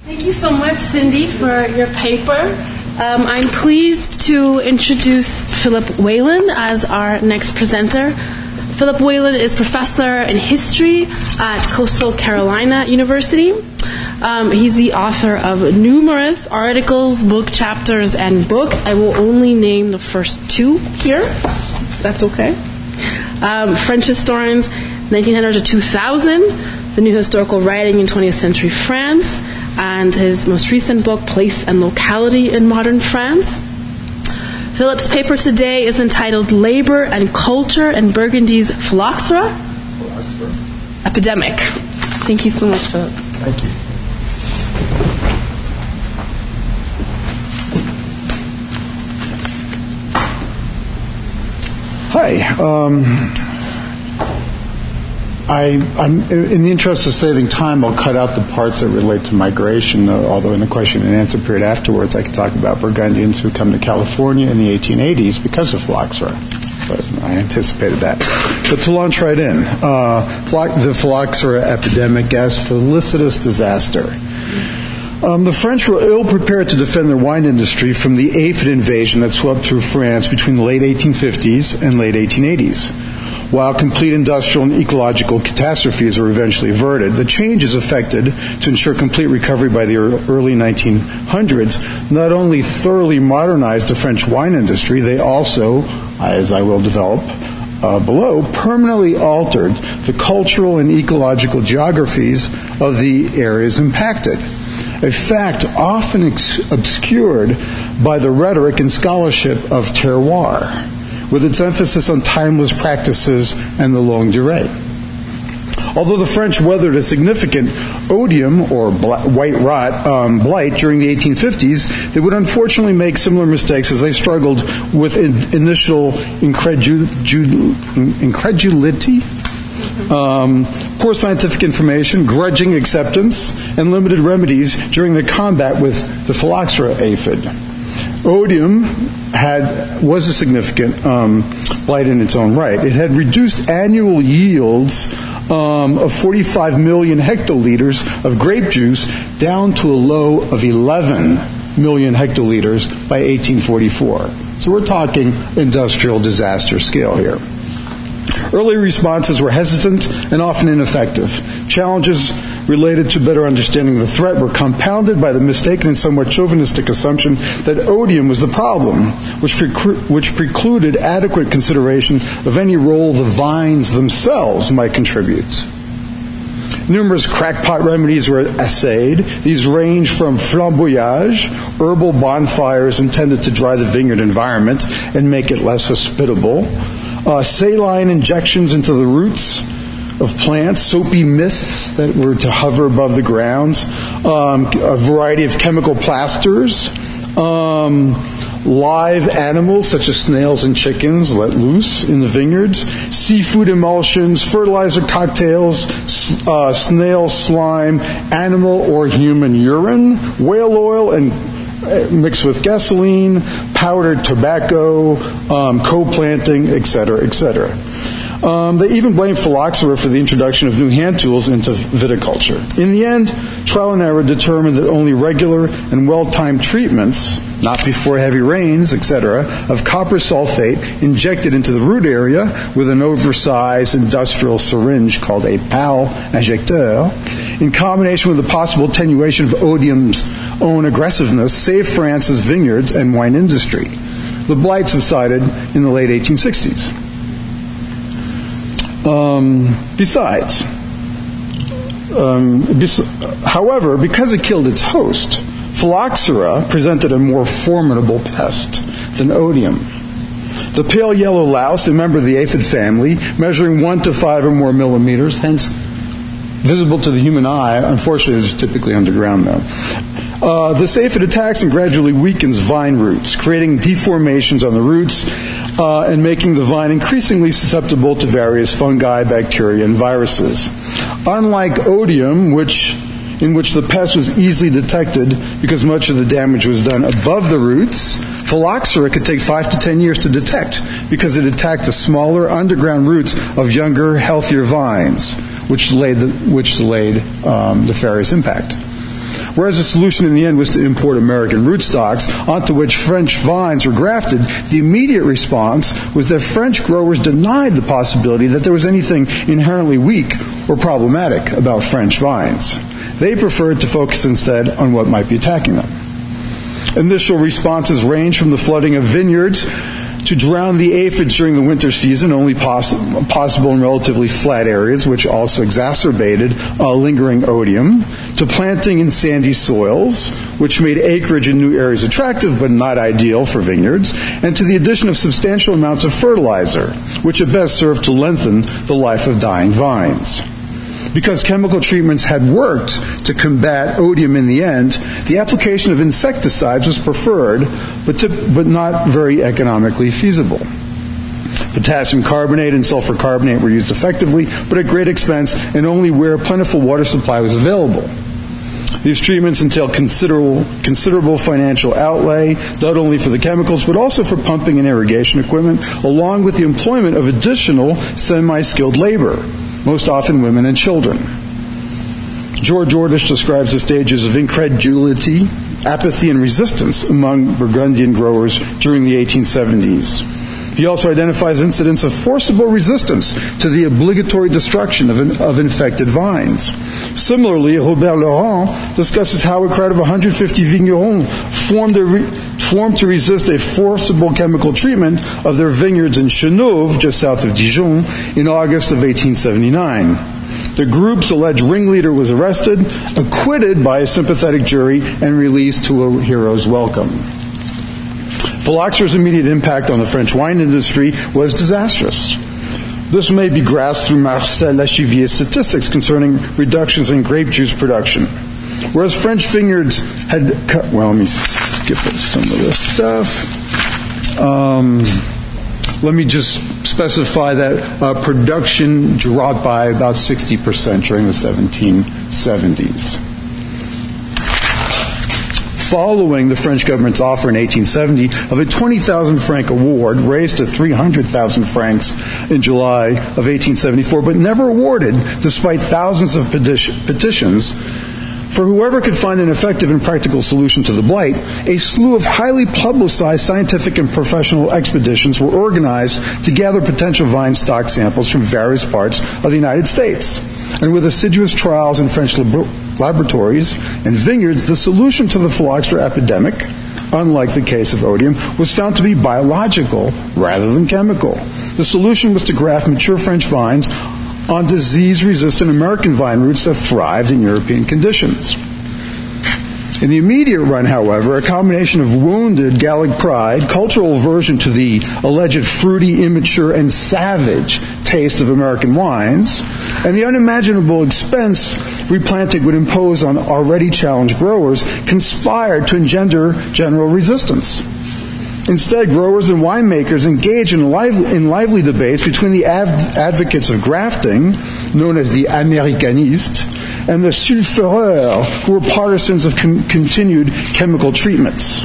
Thank you so much, Cindy, for your paper. I'm pleased to introduce Philip Whalen as our next presenter. Philip Whalen is professor in history at Coastal Carolina University. He's the author of numerous articles, book chapters, and books. I will only name the first two here. That's okay. French historians, 1900 to 2000, the new historical writing in 20th century France, and his most recent book, Place and Locality in Modern France. Philip's paper today is entitled Labor and Culture in Burgundy's Phylloxera Epidemic. Thank you so much, Philip. Thank you. Hi. I'm in the interest of saving time, I'll cut out the parts that relate to migration, although in the question and answer period afterwards I can talk about Burgundians who come to California in the 1880s because of phylloxera. But I anticipated that. But to launch right in, the phylloxera epidemic as felicitous disaster. The French were ill-prepared to defend their wine industry from the aphid invasion that swept through France between the late 1850s and late 1880s. While complete industrial and ecological catastrophes were eventually averted, the changes effected to ensure complete recovery by the early 1900s not only thoroughly modernized the French wine industry, they also, as I will develop below, permanently altered the cultural and ecological geographies of the areas impacted. A fact often obscured by the rhetoric and scholarship of terroir, with its emphasis on timeless practices and the longue durée. Although the French weathered a significant odium, or white rot, blight during the 1850s, they would unfortunately make similar mistakes as they struggled with initial incredulity, poor scientific information, grudging acceptance, and limited remedies during the combat with the phylloxera aphid. Odium was a significant blight in its own right. It had reduced annual yields of 45 million hectoliters of grape juice down to a low of 11 million hectoliters by 1844. So we're talking industrial disaster scale here. Early responses were hesitant and often ineffective. Challenges related to better understanding the threat were compounded by the mistaken and somewhat chauvinistic assumption that odium was the problem, which precluded adequate consideration of any role the vines themselves might contribute. Numerous crackpot remedies were essayed. These range from flamboyage, herbal bonfires intended to dry the vineyard environment and make it less hospitable, saline injections into the roots of plants, soapy mists that were to hover above the grounds, a variety of chemical plasters, live animals such as snails and chickens let loose in the vineyards, seafood emulsions, fertilizer cocktails, snail slime, animal or human urine, whale oil and mixed with gasoline, powdered tobacco, co-planting, etc., etc. They even blamed phylloxera for the introduction of new hand tools into viticulture. In the end, trial and error determined that only regular and well-timed treatments, not before heavy rains, etc., of copper sulfate injected into the root area with an oversized industrial syringe called a pal injecteur, in combination with the possible attenuation of odium's own aggressiveness, saved France's vineyards and wine industry. The blight subsided in the late 1860s. However, because it killed its host, phylloxera presented a more formidable pest than odium. The pale yellow louse, a member of the aphid family, measuring 1 to 5 or more millimeters, hence visible to the human eye, unfortunately is typically underground though. This aphid attacks and gradually weakens vine roots, creating deformations on the roots and making the vine increasingly susceptible to various fungi, bacteria, and viruses. Unlike odium, in which the pest was easily detected because much of the damage was done above the roots, phylloxera could take 5 to 10 years to detect because it attacked the smaller underground roots of younger, healthier vines, which delayed nefarious impact. Whereas the solution in the end was to import American rootstocks onto which French vines were grafted, the immediate response was that French growers denied the possibility that there was anything inherently weak or problematic about French vines. They preferred to focus instead on what might be attacking them. Initial responses range from the flooding of vineyards to drown the aphids during the winter season, only possible in relatively flat areas, which also exacerbated lingering odium, to planting in sandy soils, which made acreage in new areas attractive but not ideal for vineyards, and to the addition of substantial amounts of fertilizer, which at best served to lengthen the life of dying vines. Because chemical treatments had worked to combat odium in the end, the application of insecticides was preferred, but not very economically feasible. Potassium carbonate and sulfur carbonate were used effectively, but at great expense and only where a plentiful water supply was available. These treatments entail considerable financial outlay, not only for the chemicals, but also for pumping and irrigation equipment, along with the employment of additional semi-skilled labor, most often women and children. George Ordish describes the stages of incredulity, apathy, and resistance among Burgundian growers during the 1870s. He also identifies incidents of forcible resistance to the obligatory destruction of infected vines. Similarly, Robert Laurent discusses how a crowd of 150 vignerons formed to resist a forcible chemical treatment of their vineyards in Chenauve, just south of Dijon, in August of 1879. The group's alleged ringleader was arrested, acquitted by a sympathetic jury, and released to a hero's welcome. Phylloxera's immediate impact on the French wine industry was disastrous. This may be grasped through Marcel Lachivier's statistics concerning reductions in grape juice production. Whereas French vineyards had cut... Well, let me skip some of this stuff. Let me just specify that production dropped by about 60% during the 1770s. Following the French government's offer in 1870 of a 20,000 franc award, raised to 300,000 francs in July of 1874, but never awarded despite thousands of petitions, for whoever could find an effective and practical solution to the blight, a slew of highly publicized scientific and professional expeditions were organized to gather potential vine stock samples from various parts of the United States. And with assiduous trials in French laboratories and vineyards, the solution to the phylloxera epidemic, unlike the case of odium, was found to be biological rather than chemical. The solution was to graft mature French vines on disease-resistant American vine roots that thrived in European conditions. In the immediate run, however, a combination of wounded Gallic pride, cultural aversion to the alleged fruity, immature, and savage taste of American wines, and the unimaginable expense replanting would impose on already challenged growers conspired to engender general resistance. Instead, growers and winemakers engaged in lively debates between the advocates of grafting, known as the Américanistes, and the sulfureurs, who were partisans of continued chemical treatments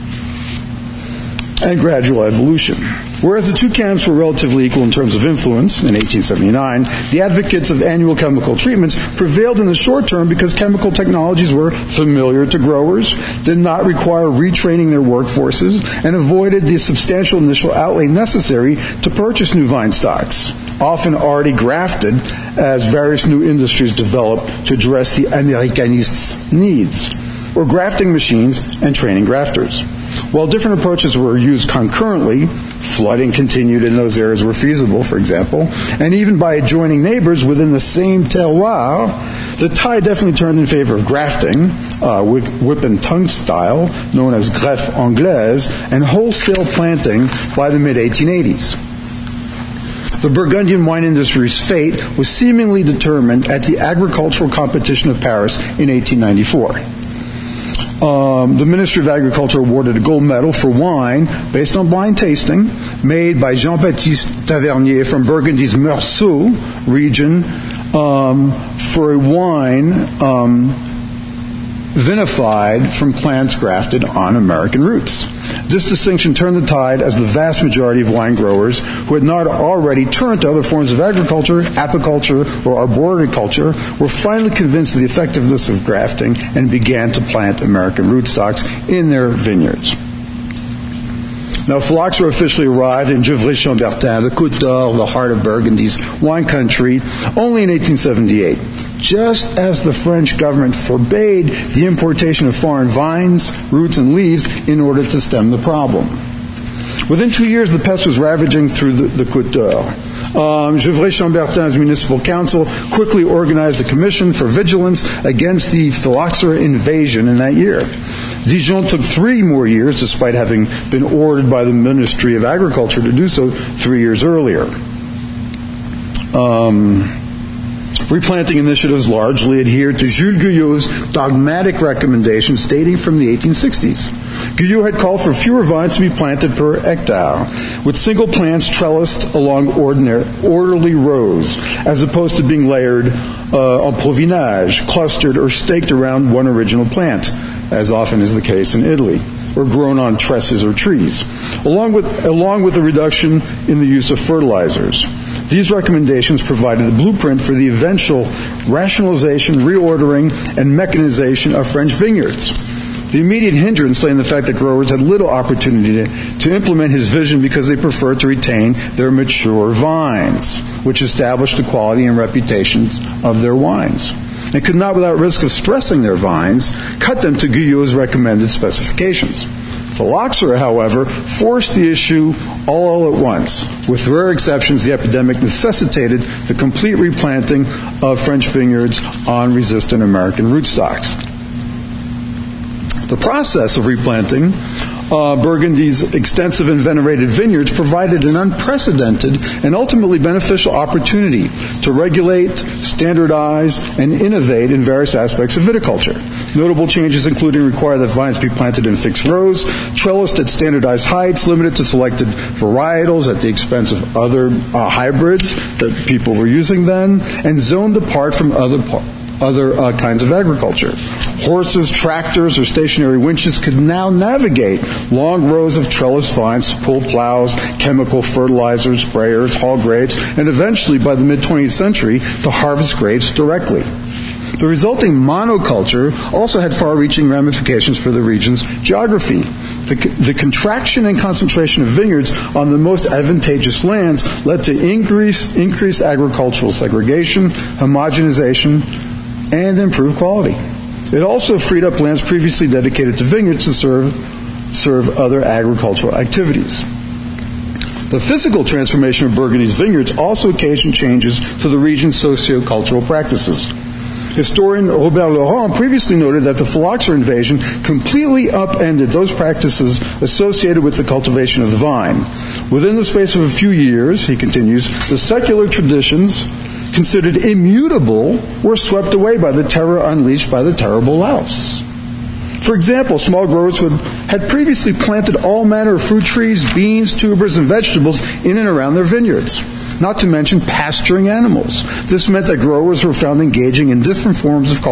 and gradual evolution. Whereas the two camps were relatively equal in terms of influence in 1879, the advocates of annual chemical treatments prevailed in the short term because chemical technologies were familiar to growers, did not require retraining their workforces, and avoided the substantial initial outlay necessary to purchase new vine stocks, often already grafted as various new industries developed to address the Americanists' needs, or grafting machines and training grafters. While different approaches were used concurrently, flooding continued in those areas where feasible, for example, and even by adjoining neighbors within the same terroir, the tide definitely turned in favor of grafting, whip and tongue style, known as greffe anglaise, and wholesale planting by the mid-1880s. The Burgundian wine industry's fate was seemingly determined at the agricultural competition of Paris in 1894. The Ministry of Agriculture awarded a gold medal for wine based on blind tasting made by Jean-Baptiste Tavernier from Burgundy's Meursault region for a wine vinified from plants grafted on American roots. This distinction turned the tide as the vast majority of wine growers who had not already turned to other forms of agriculture, apiculture, or arboriculture, were finally convinced of the effectiveness of grafting and began to plant American rootstocks in their vineyards. Now, phylloxera officially arrived in Gevrey-Chambertin, the Côte d'Or, the heart of Burgundy's wine country, only in 1878, just as the French government forbade the importation of foreign vines, roots, and leaves in order to stem the problem. Within 2 years, the pest was ravaging through the Côte d'Or. Gevrey-Chambertin's municipal council quickly organized a commission for vigilance against the phylloxera invasion in that year. Dijon took 3 more years, despite having been ordered by the Ministry of Agriculture to do so 3 years earlier. Replanting initiatives largely adhered to Jules Guyot's dogmatic recommendations dating from the 1860s. Guyot had called for fewer vines to be planted per hectare, with single plants trellised along orderly rows, as opposed to being layered en provinage, clustered or staked around one original plant, as often is the case in Italy, or grown on trusses or trees, along with a reduction in the use of fertilizers. These recommendations provided the blueprint for the eventual rationalization, reordering, and mechanization of French vineyards. The immediate hindrance lay in the fact that growers had little opportunity to implement his vision because they preferred to retain their mature vines, which established the quality and reputation of their wines. They could not, without risk of stressing their vines, cut them to Guyot's recommended specifications. Phylloxera, however, forced the issue all at once. With rare exceptions, the epidemic necessitated the complete replanting of French vineyards on resistant American rootstocks. The process of replanting Burgundy's extensive and venerated vineyards provided an unprecedented and ultimately beneficial opportunity to regulate, standardize, and innovate in various aspects of viticulture. Notable changes including require that vines be planted in fixed rows, trellised at standardized heights, limited to selected varietals at the expense of other hybrids that people were using then, and zoned apart from other kinds of agriculture. Horses, tractors, or stationary winches could now navigate long rows of trellis vines, pull plows, chemical fertilizers, sprayers, haul grapes, and eventually, by the mid-20th century, to harvest grapes directly. The resulting monoculture also had far-reaching ramifications for the region's geography. The contraction and concentration of vineyards on the most advantageous lands led to increased agricultural segregation, homogenization, and improved quality. It also freed up lands previously dedicated to vineyards to serve other agricultural activities. The physical transformation of Burgundy's vineyards also occasioned changes to the region's socio-cultural practices. Historian Robert Laurent previously noted that the phylloxera invasion completely upended those practices associated with the cultivation of the vine. Within the space of a few years, he continues, the secular traditions considered immutable were swept away by the terror unleashed by the terrible louse. For example, small growers who had previously planted all manner of fruit trees, beans, tubers, and vegetables in and around their vineyards, not to mention pasturing animals. This meant that growers were found engaging in different forms of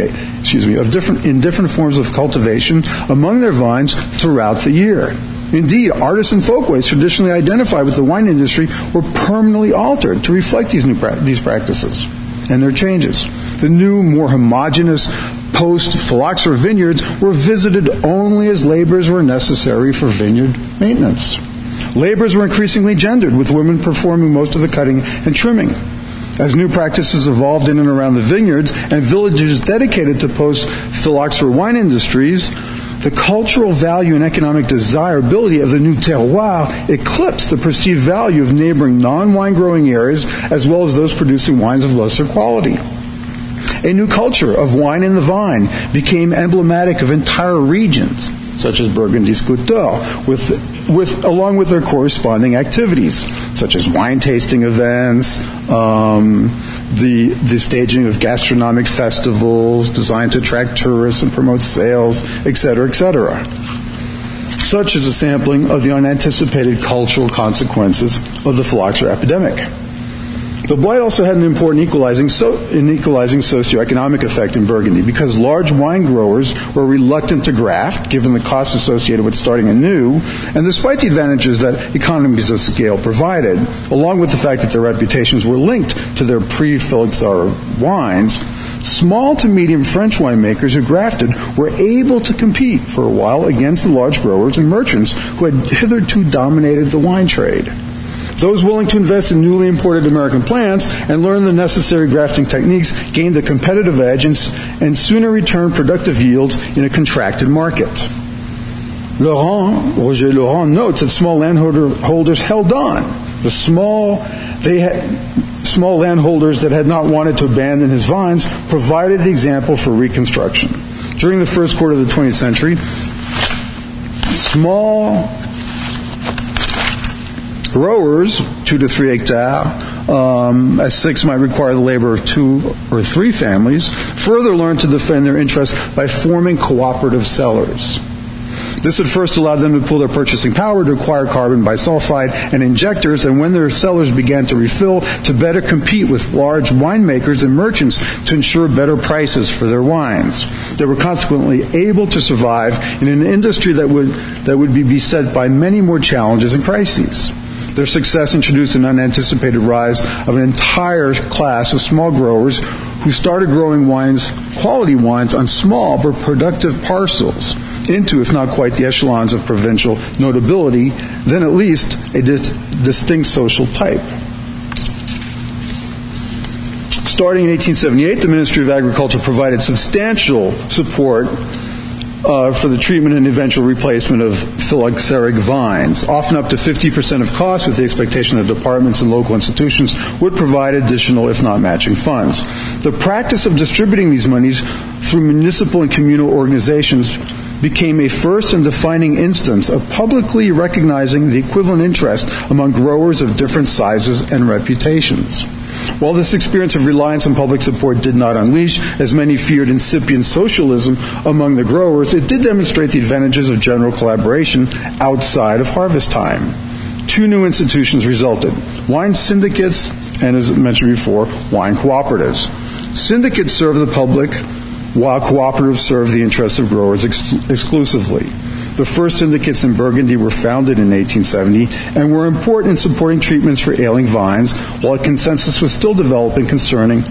different forms of cultivation among their vines throughout the year. Indeed, artisan folkways traditionally identified with the wine industry were permanently altered to reflect these practices and their changes. The new, more homogeneous post-phylloxera vineyards were visited only as laborers were necessary for vineyard maintenance. Laborers were increasingly gendered, with women performing most of the cutting and trimming. As new practices evolved in and around the vineyards and villages dedicated to post-phylloxera wine industries, the cultural value and economic desirability of the new terroir eclipsed the perceived value of neighboring non-wine growing areas as well as those producing wines of lesser quality. A new culture of wine in the vine became emblematic of entire regions, such as Burgundy's Côte d'Or, along with their corresponding activities, such as wine tasting events, the staging of gastronomic festivals designed to attract tourists and promote sales, etc., etc. Such is a sampling of the unanticipated cultural consequences of the phylloxera epidemic. The blight also had an important equalizing socioeconomic effect in Burgundy because large wine growers were reluctant to graft, given the costs associated with starting anew, and despite the advantages that economies of scale provided, along with the fact that their reputations were linked to their pre-Phylloxera wines, small to medium French winemakers who grafted were able to compete for a while against the large growers and merchants who had hitherto dominated the wine trade. Those willing to invest in newly imported American plants and learn the necessary grafting techniques gained a competitive edge and sooner returned productive yields in a contracted market. Roger Laurent notes that small landholders held on. Small landholders that had not wanted to abandon his vines provided the example for reconstruction. During the first quarter of the 20th century, small growers, 2 to 3 hectares, as 6 might require the labor of 2 or 3 families, further learned to defend their interests by forming cooperative sellers. This at first allowed them to pool their purchasing power to acquire carbon bisulfide and injectors, and when their sellers began to refill, to better compete with large winemakers and merchants to ensure better prices for their wines. They were consequently able to survive in an industry that would be beset by many more challenges and crises. Their success introduced an unanticipated rise of an entire class of small growers who started growing quality wines on small but productive parcels into, if not quite the echelons of provincial notability, then at least a distinct social type. Starting in 1878, the Ministry of Agriculture provided substantial support for the treatment and eventual replacement of phylloxeric vines, often up to 50% of costs, with the expectation that departments and local institutions would provide additional, if not matching, funds. The practice of distributing these monies through municipal and communal organizations became a first and defining instance of publicly recognizing the equivalent interest among growers of different sizes and reputations. While this experience of reliance on public support did not unleash, as many feared, incipient socialism among the growers, it did demonstrate the advantages of general collaboration outside of harvest time. 2 new institutions resulted: wine syndicates and, as mentioned before, wine cooperatives. Syndicates serve the public, while cooperatives serve the interests of growers exclusively. The first syndicates in Burgundy were founded in 1870 and were important in supporting treatments for ailing vines, while a consensus was still developing concerning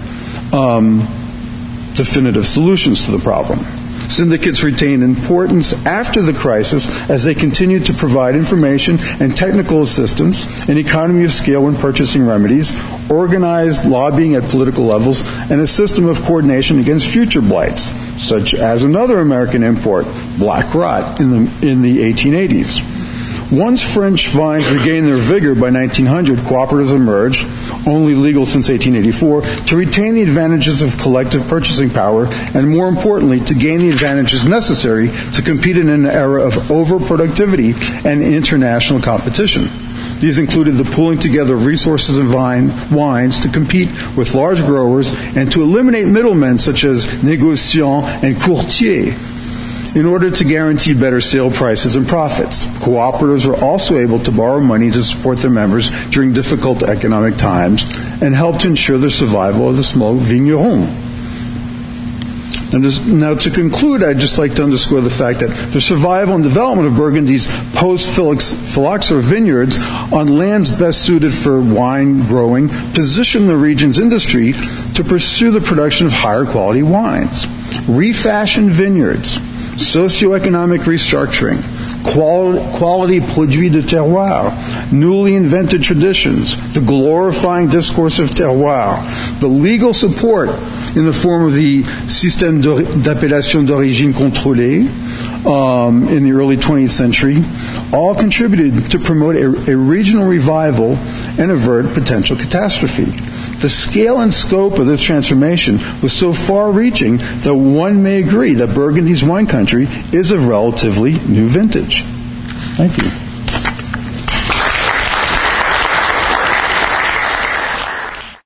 definitive solutions to the problem. Syndicates retained importance after the crisis as they continued to provide information and technical assistance, an economy of scale when purchasing remedies, organized lobbying at political levels, and a system of coordination against future blights, such as another American import, black rot, in the 1880s. Once French vines regained their vigor by 1900, cooperatives emerged, only legal since 1884, to retain the advantages of collective purchasing power and, more importantly, to gain the advantages necessary to compete in an era of overproductivity and international competition. These included the pooling together of resources and wines to compete with large growers and to eliminate middlemen such as négociants and courtiers in order to guarantee better sale prices and profits. Cooperatives were also able to borrow money to support their members during difficult economic times and help to ensure the survival of the small vigneron. Now, to conclude, I'd just like to underscore the fact that the survival and development of Burgundy's post-phylloxera vineyards on lands best suited for wine growing positioned the region's industry to pursue the production of higher quality wines. Refashioned vineyards, socioeconomic restructuring, quality produits de terroir, newly invented traditions, the glorifying discourse of terroir, the legal support in the form of the système d'appellation d'origine contrôlée in the early 20th century, all contributed to promote a regional revival and avert potential catastrophe. The scale and scope of this transformation was so far-reaching that one may agree that Burgundy's wine country is of relatively new vintage. Thank you.